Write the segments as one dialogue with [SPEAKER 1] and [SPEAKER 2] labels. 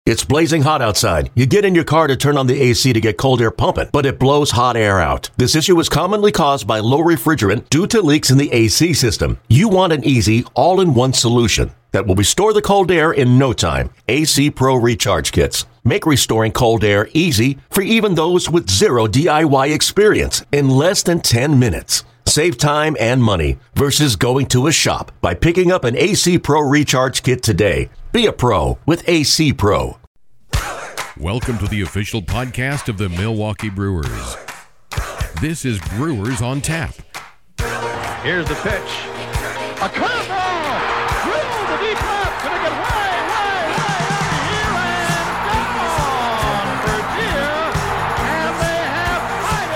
[SPEAKER 1] It's blazing hot outside. You get in your car to turn on the AC to get cold air pumping, but it blows hot air out. This issue is commonly caused by low refrigerant due to leaks in the AC system. You want an easy, all-in-one solution that will restore the cold air in no time. AC Pro Recharge Kits make restoring cold air easy for even those with zero DIY experience in less than 10 minutes. Save time and money versus going to a shop by picking up an AC Pro Recharge Kit today. Be a pro with AC Pro.
[SPEAKER 2] Welcome to the official podcast of the Milwaukee Brewers. This is Brewers on Tap.
[SPEAKER 3] Here's the pitch. A curveball! Through the deep left. Gonna get way out of here and gone for deer. And they have tied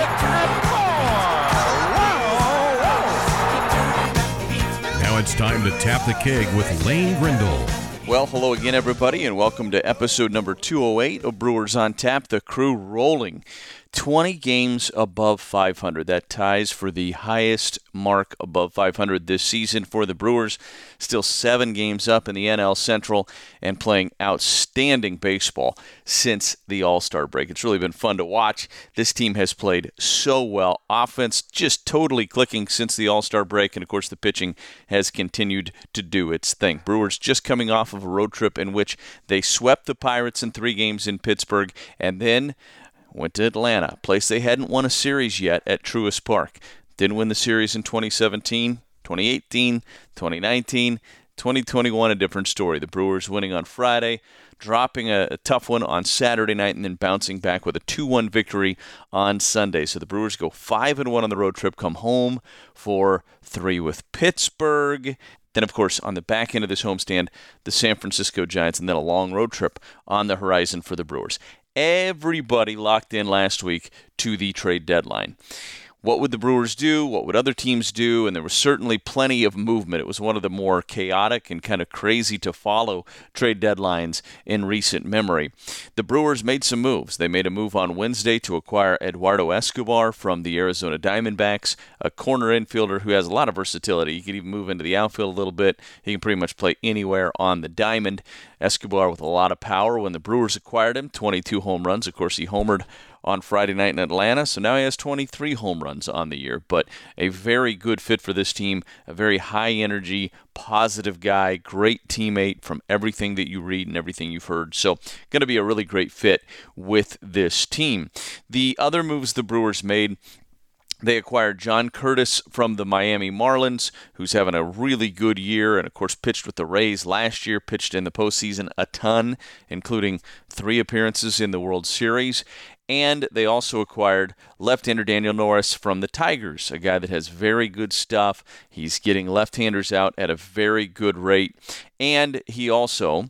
[SPEAKER 3] it at 4. Wow!
[SPEAKER 2] Now it's time to tap the keg with Lane Grindle.
[SPEAKER 4] Well, hello again, everybody, and welcome to episode number 208 of Brewers on Tap. The crew rolling 20 games above 500. That ties for the highest mark above 500 this season for the Brewers. Still 7 games up in the NL Central and playing outstanding baseball since the All-Star break. It's really been fun to watch. This team has played so well. Offense just totally clicking since the All-Star break, and of course the pitching has continued to do its thing. Brewers just coming off of a road trip in which they swept the Pirates in 3 games in Pittsburgh and then went to Atlanta, a place they hadn't won a series yet at Truist Park. Didn't win the series in 2017, 2018, 2019, 2021, a different story. The Brewers winning on Friday, dropping a tough one on Saturday night, and then bouncing back with a 2-1 victory on Sunday. So the Brewers go 5-1 on the road trip, come home for 3 with Pittsburgh. Then, of course, on the back end of this homestand, the San Francisco Giants, and then a long road trip on the horizon for the Brewers. Everybody locked in last week to the trade deadline. What would the Brewers do? What would other teams do? And there was certainly plenty of movement. It was one of the more chaotic and kind of crazy to follow trade deadlines in recent memory. The Brewers made some moves. They made a move on Wednesday to acquire Eduardo Escobar from the Arizona Diamondbacks, a corner infielder who has a lot of versatility. He can even move into the outfield a little bit. He can pretty much play anywhere on the diamond. Escobar with a lot of power. When the Brewers acquired him, 22 home runs. Of course, he homered on Friday night in Atlanta, so now he has 23 home runs on the year. But a very good fit for this team, a very high-energy, positive guy, great teammate from everything that you read and everything you've heard. So going to be a really great fit with this team. The other moves the Brewers made: they acquired John Curtis from the Miami Marlins, who's having a really good year and, of course, pitched with the Rays last year, pitched in the postseason a ton, including 3 appearances in the World Series. And they also acquired left-hander Daniel Norris from the Tigers, a guy that has very good stuff. He's getting left-handers out at a very good rate. And he also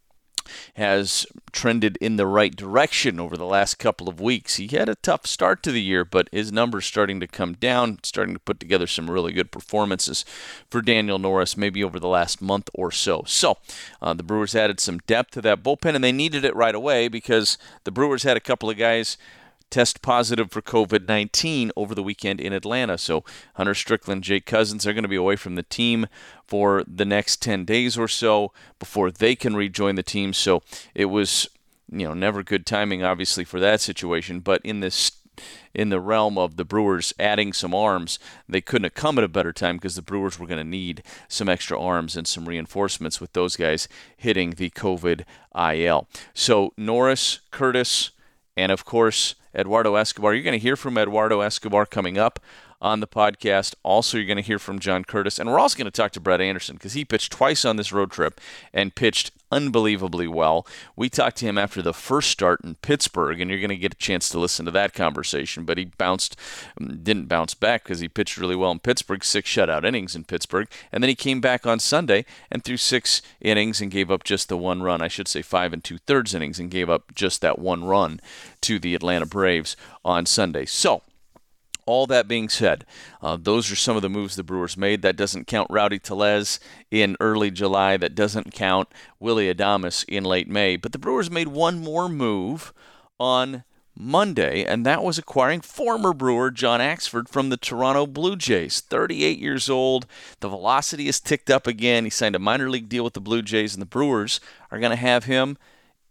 [SPEAKER 4] has trended in the right direction over the last couple of weeks. He had a tough start to the year, but his numbers starting to come down, starting to put together some really good performances for Daniel Norris, maybe over the last month or so. So the Brewers added some depth to that bullpen, and they needed it right away because the Brewers had a couple of guys test positive for COVID-19 over the weekend in Atlanta. So Hunter Strickland, Jake Cousins are going to be away from the team for the next 10 days or so before they can rejoin the team. So it was, never good timing, obviously, for that situation. But in the realm of the Brewers adding some arms, they couldn't have come at a better time because the Brewers were going to need some extra arms and some reinforcements with those guys hitting the COVID IL. So Norris, Curtis, and of course Eduardo Escobar. You're going to hear from Eduardo Escobar coming up on the podcast. Also, you're going to hear from John Curtis. And we're also going to talk to Brett Anderson because he pitched twice on this road trip and pitched unbelievably well. We talked to him after the first start in Pittsburgh, and you're going to get a chance to listen to that conversation. But he didn't bounce back because he pitched really well in Pittsburgh, 6 shutout innings in Pittsburgh. And then he came back on Sunday and threw 6 innings and gave up just the 1 run. I should say 5 2/3 innings and gave up just that 1 run to the Atlanta Braves on Sunday. So, all that being said, those are some of the moves the Brewers made. That doesn't count Rowdy Tellez in early July. That doesn't count Willy Adames in late May. But the Brewers made one more move on Monday, and that was acquiring former Brewer John Axford from the Toronto Blue Jays. 38 years old. The velocity has ticked up again. He signed a minor league deal with the Blue Jays, and the Brewers are going to have him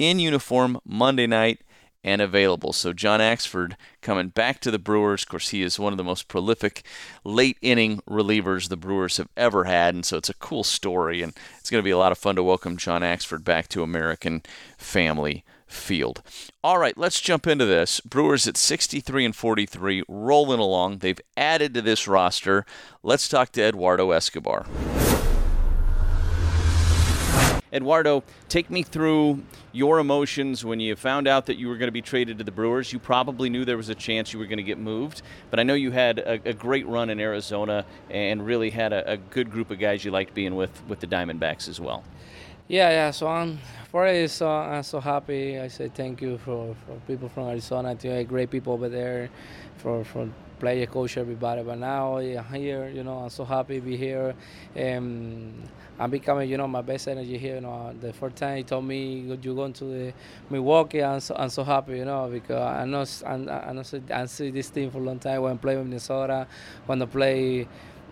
[SPEAKER 4] in uniform Monday night and available. So John Axford coming back to the Brewers. Of course, he is one of the most prolific late-inning relievers the Brewers have ever had, and so it's a cool story, and it's going to be a lot of fun to welcome John Axford back to American Family Field. All right, let's jump into this. Brewers at 63-43, rolling along. They've added to this roster. Let's talk to Eduardo Escobar. Eduardo, take me through your emotions when you found out that you were going to be traded to the Brewers. You probably knew there was a chance you were going to get moved, but I know you had a great run in Arizona and really had a good group of guys you liked being with the Diamondbacks as well.
[SPEAKER 5] Yeah. So I'm so happy. I say thank you for people from Arizona. I had great people over there, for player, coach, everybody. But now I'm here, I'm so happy to be here. I'm becoming, my best energy here. The first time he told me you're going to the Milwaukee, I'm so happy, because I see this team for a long time. When I play with Minnesota, when I play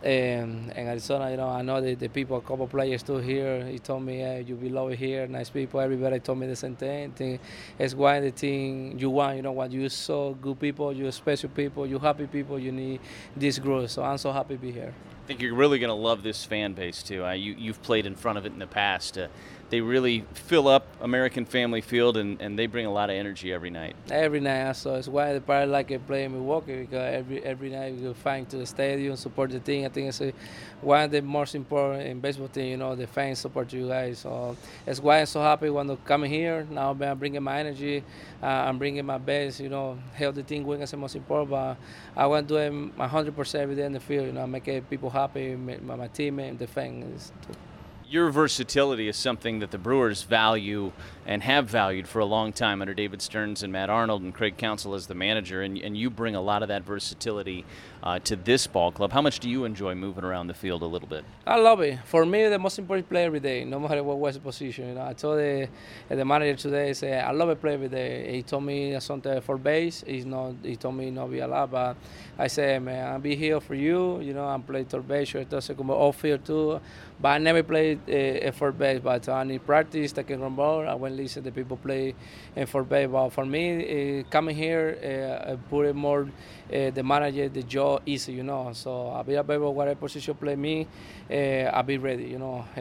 [SPEAKER 5] in Arizona, I know the people, a couple players too here. He told me, hey, you belong here, nice people. Everybody told me the same thing. It's why the team you want, what you so good people, you special people, you happy people, you need this group. So I'm so happy to be here.
[SPEAKER 4] I think you're really going to love this fan base, too. You've played in front of it in the past. They really fill up American Family Field, and they bring a lot of energy every night.
[SPEAKER 5] Every night, so it's why the probably like it play in Milwaukee, because every night we go find to the stadium, support the team. I think it's one of the most important in baseball team, the fans support you guys. So it's why I'm so happy when I'm coming here. Now I'm bringing my energy, I'm bringing my best, help the team win is the most important, but I want to do it 100% every day in the field, make people happy, my team and the fans.
[SPEAKER 4] Your versatility is something that the Brewers value and have valued for a long time under David Stearns and Matt Arnold and Craig Counsell as the manager, and you bring a lot of that versatility to this ball club. How much do you enjoy moving around the field a little bit?
[SPEAKER 5] I love it. For me, the most important play every day, no matter what was the position. I told the manager today, I love to play every day. He told me something for base. He told me not be a lot, but I said, man, I'll be here for you. I'm playing third base, entonces como off-field too. But I never played fourth base, but I need practice, taking run ball. I went listen to people play in fourth base. But for me, coming here, put it more the manager, the job easy, So I'll be available whatever position play me. I'll be ready,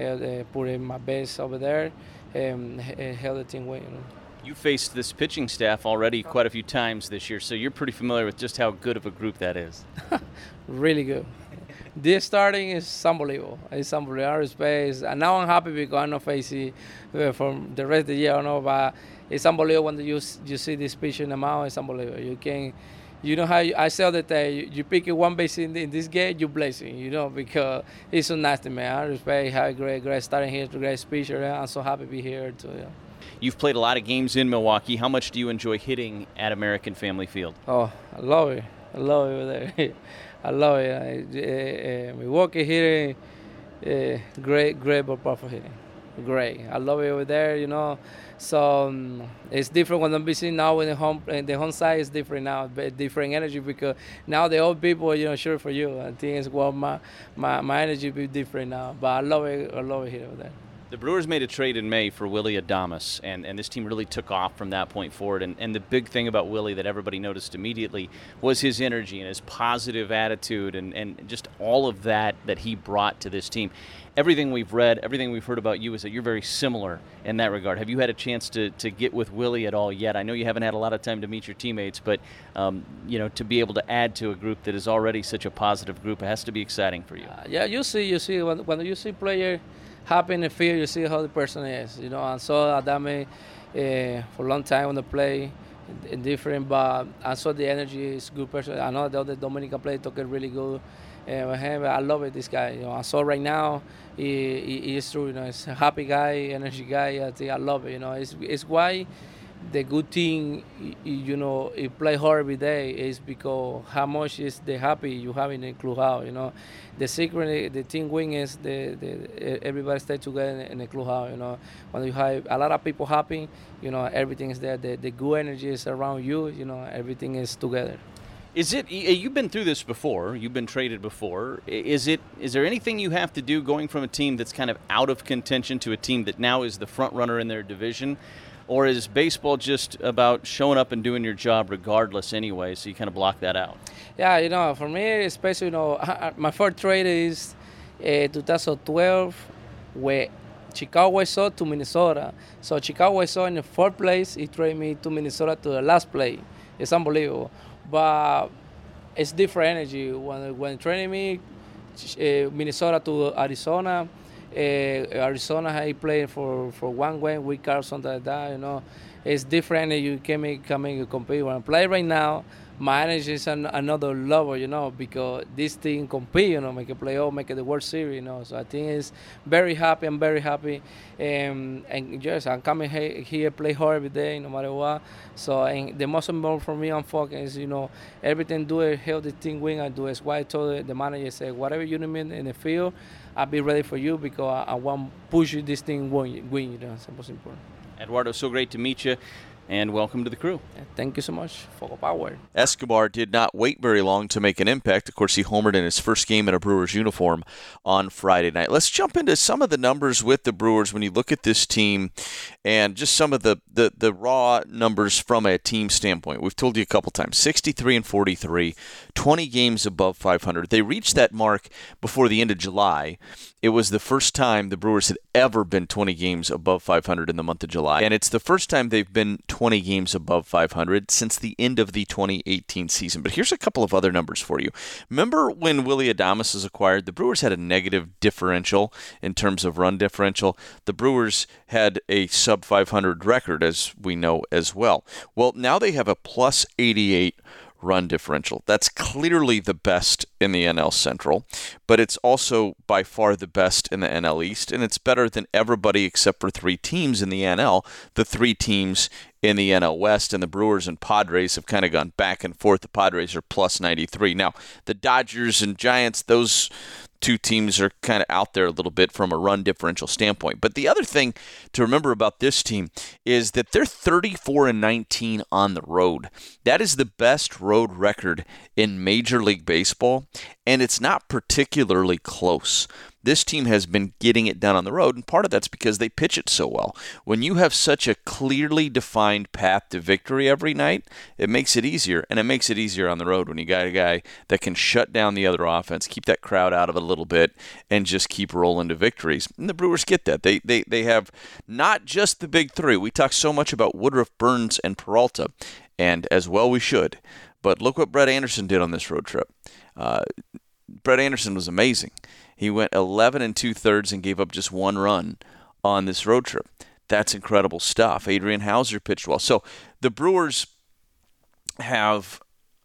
[SPEAKER 5] put in my best over there and help the team win,
[SPEAKER 4] You faced this pitching staff already quite a few times this year, so you're pretty familiar with just how good of a group that is.
[SPEAKER 5] Really good. This starting is unbelievable. It's unbelievable space. And now I'm happy because I'm not facing from the rest of the year. I don't know, but it's unbelievable when you see this pitch in the mound. It's unbelievable. You know how I say all the time, you pick one base in this game, you're blessing, because it's so nasty, man. I respect how great starting here, great pitcher. I'm so happy to be here too. Yeah.
[SPEAKER 4] You've played a lot of games in Milwaukee. How much do you enjoy hitting at American Family Field?
[SPEAKER 5] Oh, I love it. I love it over there. I love it. Milwaukee hitting, great ballpark for hitting. Great. I love it over there, So it's different when I'm busy now in the home side is different now, but different energy because now the old people, sure for you. I think it's my energy be different now. But I love it here over there.
[SPEAKER 4] The Brewers made a trade in May for Willy Adames, and this team really took off from that point forward. And the big thing about Willy that everybody noticed immediately was his energy and his positive attitude and just all of that he brought to this team. Everything we've read, everything we've heard about you is that you're very similar in that regard. Have you had a chance to get with Willy at all yet? I know you haven't had a lot of time to meet your teammates, but to be able to add to a group that is already such a positive group, it has to be exciting for you.
[SPEAKER 5] Yeah, you see when you see player happy in the field, you see how the person is. I saw Adame for a long time on the play, different, but I saw the energy is good person. I know the other Dominican player took it really good. I love it, this guy. I saw right now, he is true. He's a happy guy, energy guy. I think I love it. It's why the good team, you play hard every day is because how much is the happy you have in the clubhouse. The secret, the team win is everybody stay together in the clubhouse. When you have a lot of people happy, everything is there. The good energy is around you. Everything is together.
[SPEAKER 4] Is it? You've been through this before. You've been traded before. Is there anything you have to do going from a team that's kind of out of contention to a team that now is the front runner in their division? Or is baseball just about showing up and doing your job regardless anyway, so you kind of block that out?
[SPEAKER 5] Yeah, for me, especially, my first trade is 2012, where Chicago White Sox to Minnesota. So Chicago White Sox in the fourth place, he traded me to Minnesota to the last place. It's unbelievable. But it's different energy. When trading me, Minnesota to Arizona, Arizona, I played for one game, week or something like that, It's different. You can compete. When I play right now, my energy is another level, because this team compete, make a playoff, make it the World Series, So I think it's very happy. I'm very happy. And yes, I'm coming here, play hard every day, no matter what. So and the most important for me, I'm focused, everything do it, help the team win. I do it. That's why I told the manager, say, whatever you need in the field, I'll be ready for you because I want to push you this thing win, That's the most important.
[SPEAKER 4] Eduardo, so great to meet you, and welcome to the crew.
[SPEAKER 5] Thank you so much. Foco Power.
[SPEAKER 4] Escobar did not wait very long to make an impact. Of course, he homered in his first game in a Brewers uniform on Friday night. Let's jump into some of the numbers with the Brewers when you look at this team and just some of the raw numbers from a team standpoint. We've told you a couple times, 63-43, 20 games above 500. They reached that mark before the end of July. It was the first time the Brewers had ever been 20 games above 500 in the month of July. And it's the first time they've been 20 games above 500 since the end of the 2018 season. But here's a couple of other numbers for you. Remember when Willy Adames was acquired, the Brewers had a negative differential in terms of run differential. The Brewers had a sub-500 record, as we know as well. Well, now they have a plus 88 run differential. That's clearly the best in the NL Central, but it's also by far the best in the NL East, and it's better than everybody except for three teams in the NL. The three teams in the NL West, and the Brewers and Padres have kind of gone back and forth. The Padres are plus 93. Now, the Dodgers and Giants, those two teams are kind of out there a little bit from a run differential standpoint. But the other thing to remember about this team is that they're 34-19 on the road. That is the best road record in Major League Baseball, and it's not particularly close. This team has been getting it done on the road, and part of that's because they pitch it so well. When you have such a clearly defined path to victory every night, it makes it easier, and it makes it easier on the road when you got a guy that can shut down the other offense, keep that crowd out of it a little bit, and just keep rolling to victories. And the Brewers get that. They have not just the big three. We talk so much about Woodruff, Burns, and Peralta, and as well we should. But look what Brett Anderson did on this road trip. Brett Anderson was amazing. He went 11 2/3 and gave up just one run on this road trip. That's incredible stuff. Adrian Hauser pitched well. So the Brewers have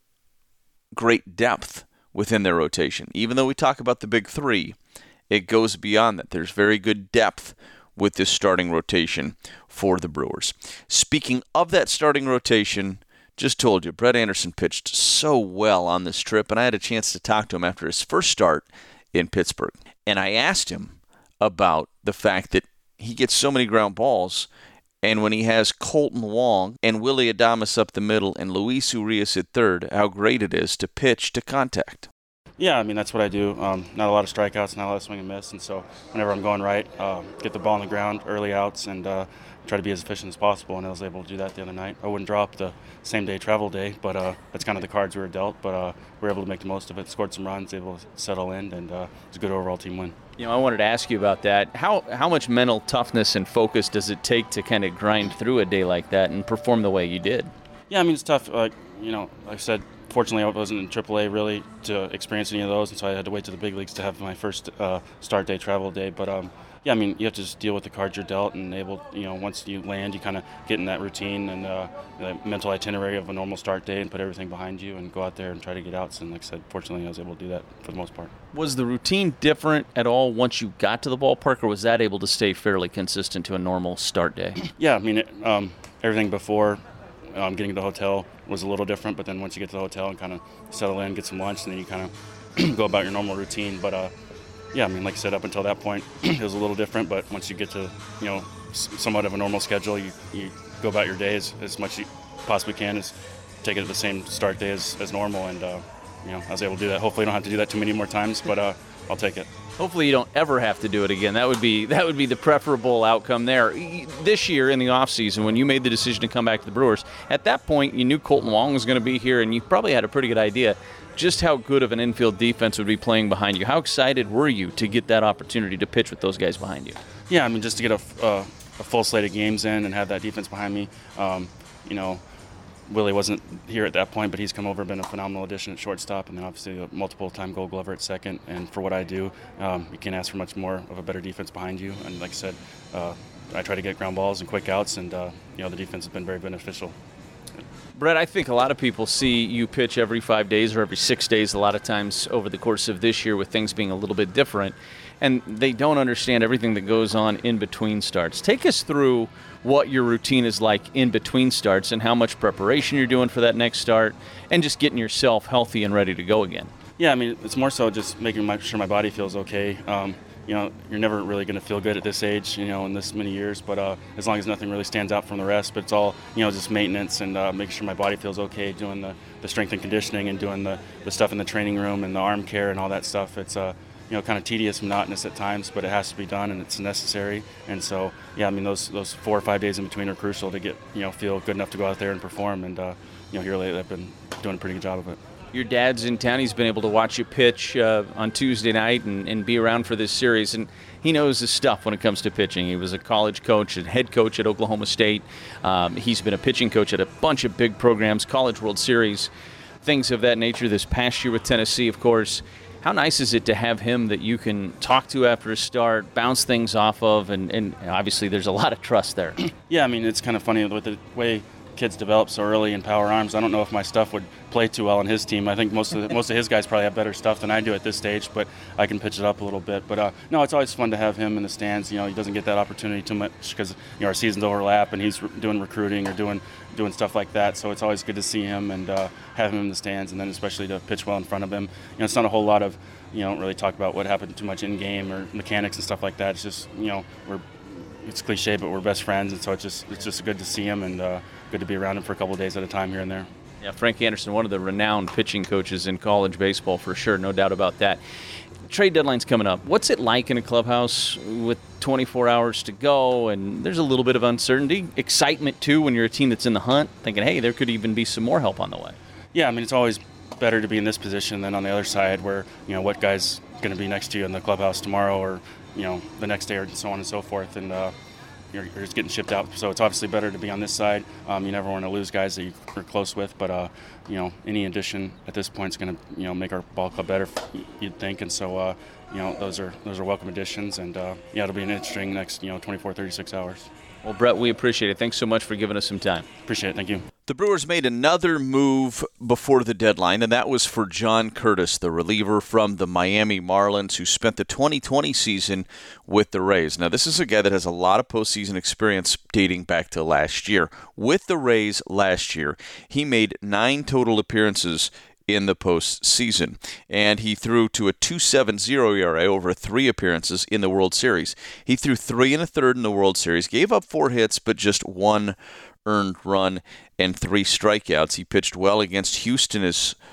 [SPEAKER 4] great depth within their rotation. Even though we talk about the big three, it goes beyond that. There's very good depth with this starting rotation for the Brewers. Speaking of that starting rotation, just told you, Brett Anderson pitched so well on this trip, and I had a chance to talk to him after his first start in Pittsburgh. And I asked him about the fact that he gets so many ground balls, and when he has Colton Wong and Willy Adames up the middle and Luis Urias at third, how great it is to pitch to contact.
[SPEAKER 6] Yeah, I mean, that's what I do. Not a lot of strikeouts, not a lot of swing and miss, and so whenever I'm going right, get the ball on the ground, early outs, and try to be as efficient as possible, and I was able to do that the other night. I wouldn't drop the same-day travel day, but that's kind of the cards we were dealt, but we were able to make the most of it, scored some runs, able to settle in, and it was a good overall team win.
[SPEAKER 4] I wanted to ask you about that. How much mental toughness and focus does it take to kind of grind through a day like that and perform the way you did?
[SPEAKER 6] Yeah, I mean, it's tough. Like I said, fortunately, I wasn't in AAA really to experience any of those, and so I had to wait to the big leagues to have my first start day, travel day. But yeah, I mean, you have to just deal with the cards you're dealt, and once you land, you kind of get in that routine and the mental itinerary of a normal start day and put everything behind you and go out there and try to get outs. And like I said, fortunately, I was able to do that for the most part.
[SPEAKER 4] Was the routine different at all once you got to the ballpark, or was that able to stay fairly consistent to a normal start day?
[SPEAKER 6] Yeah, I mean, everything before getting to the hotel was a little different, but then once you get to the hotel and kind of settle in, get some lunch, and then you kind of go about your normal routine. But yeah, I mean, like I said, up until that point, it was a little different. But once you get to, somewhat of a normal schedule, you go about your day as much as you possibly can, as take it at the same start day as normal. And I was able to do that. Hopefully I don't have to do that too many more times, but I'll take it.
[SPEAKER 4] Hopefully you don't ever have to do it again. That would be the preferable outcome there. This year in the offseason, when you made the decision to come back to the Brewers, at that point you knew Colton Wong was going to be here, and you probably had a pretty good idea just how good of an infield defense would be playing behind you. How excited were you to get that opportunity to pitch with those guys behind you?
[SPEAKER 6] Yeah, I mean, just to get a full slate of games in and have that defense behind me. Willie wasn't here at that point, but he's come over, been a phenomenal addition at shortstop, and then obviously a multiple-time Gold Glover at second. And for what I do, you can't ask for much more of a better defense behind you. And like I said, I try to get ground balls and quick outs, and the defense has been very beneficial.
[SPEAKER 4] Brett, I think a lot of people see you pitch every 5 days or every 6 days a lot of times over the course of this year with things being a little bit different, and they don't understand everything that goes on in between starts. Take us through what your routine is like in between starts and how much preparation you're doing for that next start and just getting yourself healthy and ready to go again.
[SPEAKER 6] Yeah, I mean, it's more so just making sure my body feels okay. You're never really going to feel good at this age, in this many years, but as long as nothing really stands out from the rest, but it's all, just maintenance and making sure my body feels okay, doing the strength and conditioning and doing the stuff in the training room and the arm care and all that stuff. It's, kind of tedious, monotonous at times, but it has to be done and it's necessary. And so, yeah, I mean, those 4 or 5 days in between are crucial to get, feel good enough to go out there and perform. And, here lately I've been doing a pretty good job of it.
[SPEAKER 4] Your dad's in town. He's been able to watch you pitch on Tuesday night and be around for this series, and he knows his stuff when it comes to pitching. He was a college coach and head coach at Oklahoma State. He's been a pitching coach at a bunch of big programs, College World Series, things of that nature. This past year with Tennessee, of course. How nice is it to have him that you can talk to after a start, bounce things off of, and obviously there's a lot of trust there.
[SPEAKER 6] Yeah, I mean, it's kind of funny with the way kids develop so early in power arms. I don't know if my stuff would play too well on his team. I think most of his guys probably have better stuff than I do at this stage, but I can pitch it up a little bit. But no, it's always fun to have him in the stands. He doesn't get that opportunity too much because our seasons overlap and he's doing recruiting or doing stuff like that. So it's always good to see him and have him in the stands, and then especially to pitch well in front of him. It's not a whole lot of don't really talk about what happened too much in game or mechanics and stuff like that. It's just it's cliche, but we're best friends, and so it's just good to see him and good to be around him for a couple of days at a time here and there.
[SPEAKER 4] Yeah, Frank Anderson, one of the renowned pitching coaches in college baseball for sure, no doubt about that. Trade deadline's coming up. What's it like in a clubhouse with 24 hours to go, and there's a little bit of uncertainty, excitement too when you're a team that's in the hunt, thinking, hey, there could even be some more help on the way? Yeah,
[SPEAKER 6] I mean, it's always better to be in this position than on the other side where, what guy's going to be next to you in the clubhouse tomorrow or, the next day or so on and so forth. And you're just getting shipped out. So it's obviously better to be on this side. You never want to lose guys that you're close with, but, any addition at this point is going to, make our ball club better, you'd think. And so, those are welcome additions. And, it'll be an interesting next, 24, 36 hours.
[SPEAKER 4] Well, Brett, we appreciate it. Thanks so much for giving us some time.
[SPEAKER 6] Appreciate it. Thank you.
[SPEAKER 4] The Brewers made another move before the deadline, and that was for John Curtis, the reliever from the Miami Marlins, who spent the 2020 season with the Rays. Now, this is a guy that has a lot of postseason experience dating back to last year. With the Rays last year, he made 9 total appearances in the postseason, and he threw to a 2.70 ERA over 3 appearances in the World Series. He threw 3 1/3 in the World Series, gave up 4 hits, but just 1 earned run and 3 strikeouts. He pitched well against Houston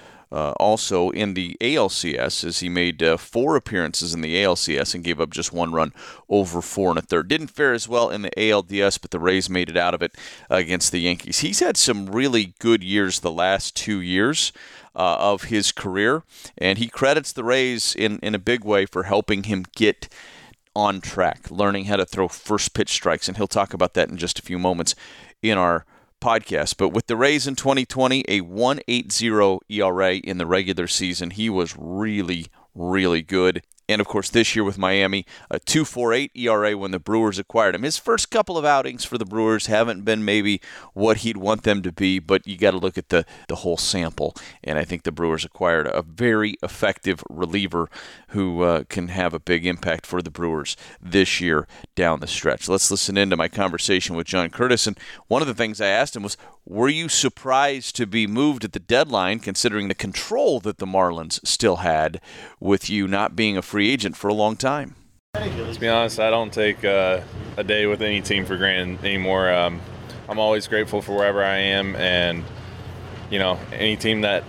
[SPEAKER 4] also in the ALCS, as he made 4 appearances in the ALCS and gave up just 1 run over 4 1/3. Didn't fare as well in the ALDS, but the Rays made it out of it against the Yankees. He's had some really good years the last 2 years of his career, and he credits the Rays in a big way for helping him get on track, learning how to throw first pitch strikes, and he'll talk about that in just a few moments in our podcast. But with the Rays in 2020, a 1.80 ERA in the regular season, he was really, really good. And, of course, this year with Miami, a 2.48 ERA when the Brewers acquired him. His first couple of outings for the Brewers haven't been maybe what he'd want them to be, but you got to look at the whole sample. And I think the Brewers acquired a very effective reliever who can have a big impact for the Brewers this year down the stretch. Let's listen into my conversation with John Curtis. And one of the things I asked him was, were you surprised to be moved at the deadline, considering the control that the Marlins still had with you not being a free agent for a long time?
[SPEAKER 7] To be honest, I don't take a day with any team for granted anymore. I'm always grateful for wherever I am, and any team that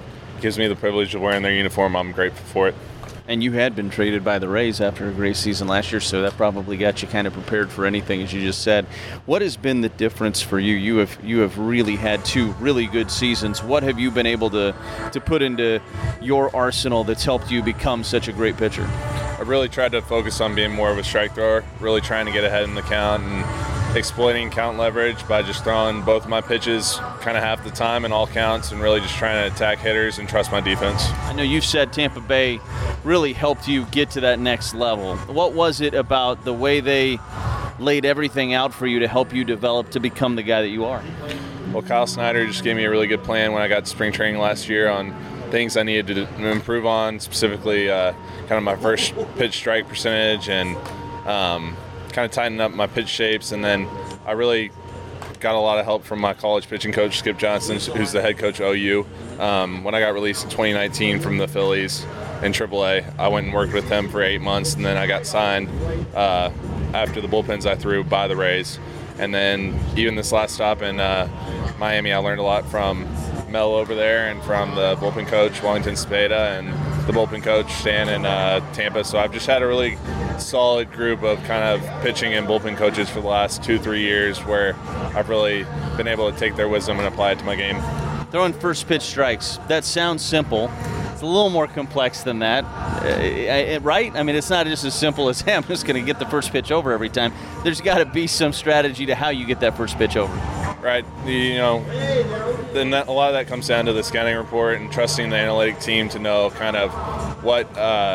[SPEAKER 7] gives me the privilege of wearing their uniform. I'm grateful for it.
[SPEAKER 4] And you had been traded by the Rays after a great season last year, so that probably got you kind of prepared for anything, as you just said. What has been the difference for you? You have really had 2 really good seasons. What have you been able to put into your arsenal that's helped you become such a great pitcher?
[SPEAKER 7] I've really tried to focus on being more of a strike thrower, really trying to get ahead in the count and exploiting count leverage by just throwing both my pitches kind of half the time in all counts and really just trying to attack hitters and trust my defense.
[SPEAKER 4] I know you've said Tampa Bay really helped you get to that next level. What was it about the way they laid everything out for you to help you develop to become the guy that you are?
[SPEAKER 7] Well, Kyle Snyder just gave me a really good plan when I got to spring training last year on things I needed to improve on, specifically kind of my first pitch strike percentage and kind of tighten up my pitch shapes. And then I really got a lot of help from my college pitching coach, Skip Johnson, who's the head coach at OU. When I got released in 2019 from the Phillies in AAA, I went and worked with him for 8 months, and then I got signed after the bullpens I threw by the Rays. And then even this last stop in Miami, I learned a lot from Mel over there and from the bullpen coach, Wellington Spada, and the bullpen coach, Stan, in Tampa. So I've just had a really solid group of kind of pitching and bullpen coaches for the last 2-3 years where I've really been able to take their wisdom and apply it to my game.
[SPEAKER 4] Throwing first pitch strikes, that sounds simple. It's a little more complex than that, right? I mean, it's not just as simple as, hey, I'm just going to get the first pitch over every time. There's got to be some strategy to how you get that first pitch over.
[SPEAKER 7] Right. Then a lot of that comes down to the scouting report and trusting the analytic team to know kind of what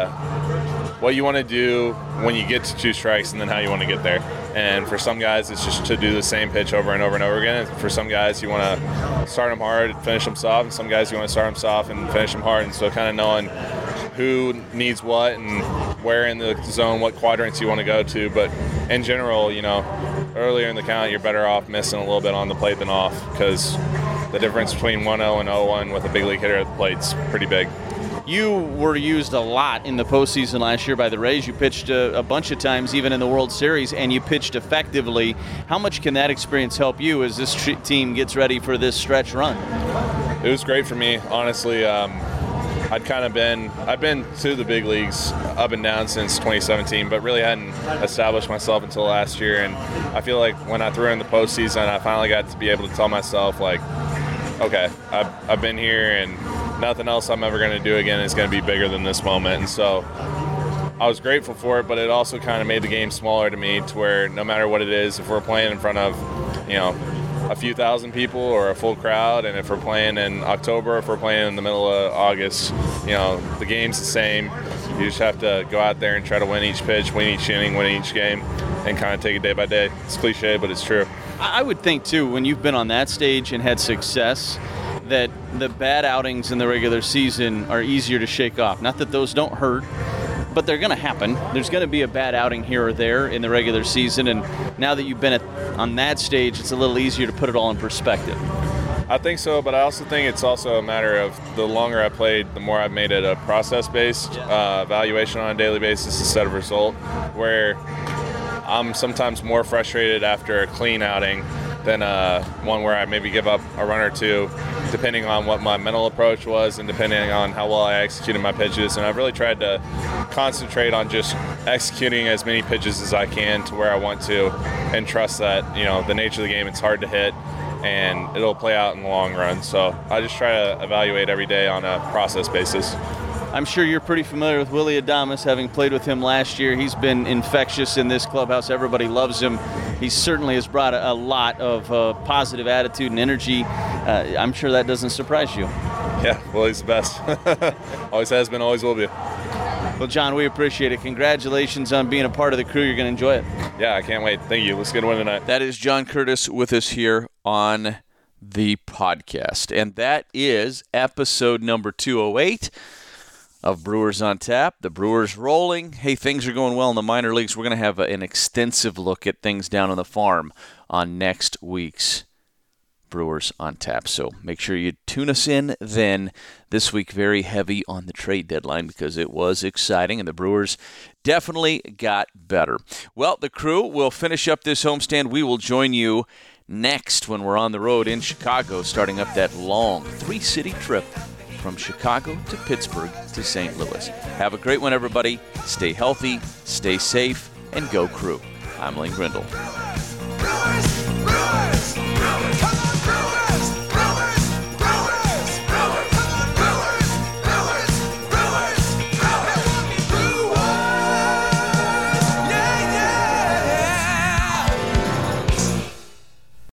[SPEAKER 7] you want to do when you get to 2 strikes and then how you want to get there. And for some guys, it's just to do the same pitch over and over and over again. And for some guys, you want to start them hard and finish them soft. And some guys, you want to start them soft and finish them hard. And so kind of knowing who needs what and where in the zone, what quadrants you want to go to. But in general, earlier in the count, you're better off missing a little bit on the plate than off, because the difference between 1-0 and 0-1 with a big league hitter at the plate's pretty big.
[SPEAKER 4] You were used a lot in the postseason last year by the Rays. You pitched a bunch of times, even in the World Series, and you pitched effectively. How much can that experience help you as this team gets ready for this stretch run?
[SPEAKER 7] It was great for me, honestly. I've been to the big leagues up and down since 2017, but really hadn't established myself until last year. And I feel like when I threw in the postseason, I finally got to be able to tell myself, like, okay, I've been here, and nothing else I'm ever going to do again is going to be bigger than this moment. And so I was grateful for it, but it also kind of made the game smaller to me, to where no matter what it is, if we're playing in front of, a few thousand people or a full crowd, and if we're playing in October, if we're playing in the middle of August, the game's the same. You just have to go out there and try to win each pitch, win each inning, win each game, and kind of take it day by day. It's cliche, but it's true.
[SPEAKER 4] I would think, too, when you've been on that stage and had success, that the bad outings in the regular season are easier to shake off. Not that those don't hurt, but they're going to happen. There's going to be a bad outing here or there in the regular season, and now that you've been on that stage, it's a little easier to put it all in perspective.
[SPEAKER 7] I think so, but I also think it's also a matter of the longer I played, the more I've made it a process-based evaluation on a daily basis instead of result, where I'm sometimes more frustrated after a clean outing than one where I maybe give up a run or two, depending on what my mental approach was and depending on how well I executed my pitches. And I've really tried to concentrate on just executing as many pitches as I can to where I want to, and trust that, the nature of the game, it's hard to hit and it'll play out in the long run. So I just try to evaluate every day on a process basis.
[SPEAKER 4] I'm sure you're pretty familiar with Willy Adames, having played with him last year. He's been infectious in this clubhouse. Everybody loves him. He certainly has brought a lot of positive attitude and energy. I'm sure that doesn't surprise you.
[SPEAKER 7] Yeah, well, he's the best. Always has been, always will be.
[SPEAKER 4] Well, John, we appreciate it. Congratulations on being a part of the crew. You're going to enjoy it.
[SPEAKER 7] Yeah, I can't wait. Thank you. Let's get a win tonight.
[SPEAKER 4] That is John Curtis with us here on the podcast. And that is episode number 208 of Brewers on Tap. The Brewers rolling. Hey, things are going well in the minor leagues. We're going to have an extensive look at things down on the farm on next week's Brewers on Tap. So make sure you tune us in then. This week, very heavy on the trade deadline because it was exciting and the Brewers definitely got better. Well, the crew will finish up this homestand. We will join you next when we're on the road in Chicago, starting up that long 3-city trip from Chicago to Pittsburgh to St. Louis. Have a great one, everybody. Stay healthy, stay safe, and go Crew. I'm Lane Grindle.